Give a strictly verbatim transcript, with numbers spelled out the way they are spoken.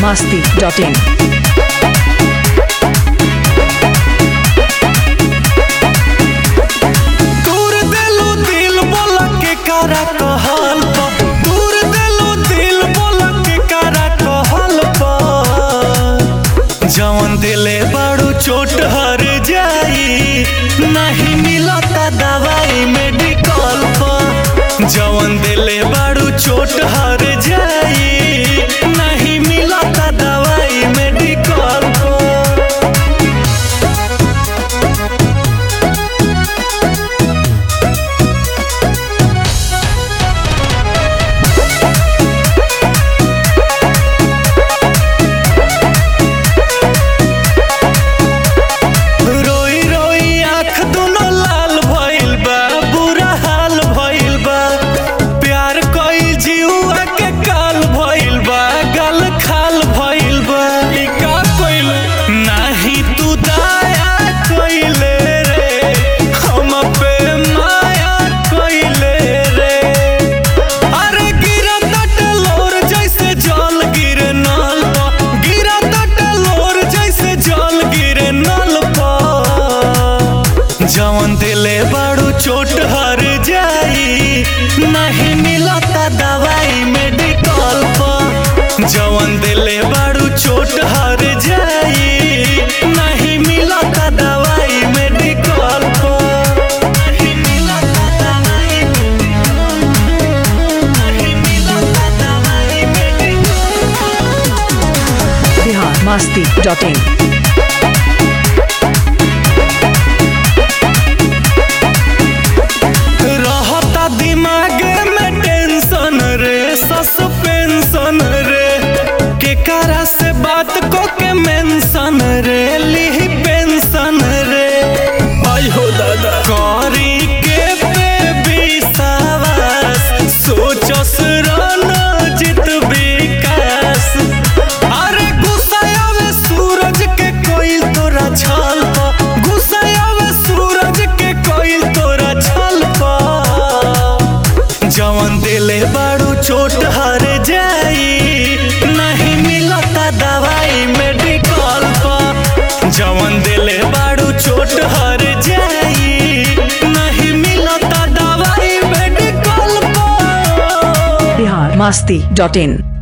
masti dot in. जवन दिले बाड़ू चोट हर जाई नहीं मिलता दवाई मेडिकल पर। जवन दिले बाड़ू चोट हर जाई नहीं मिलता दवाई मेडिकल पर। जवन दिले बाड़ू चोट हर जाई नहीं मिलता दवाई मेडिकल पर। जवन दिले बाड़ू चोट हर जाई नहीं मिलता दवाई मेडिकल पर। नहीं मिलता दवाई नहीं मिलता दवाई मेडिकल पर। Bihar masti dot in. Suspension रे के करा से बात को के मेंशन रे ली पेंशन रे। आई हो दादा करी के पे विश्वास सोचस राना जित विकास। अरे गुस्सा में सूरज के कोई तोरा छल पर। गुस्सा में सूरज के कोई तोरा छल पर। जवन दिले बाड़ू चोट हर जाई नहीं मिलता दवाई मेडिकल पर। जवन दिले बाड़ू चोट हर जाई नहीं मिलता दवाई मेडिकल पर। Bihar masti dot in.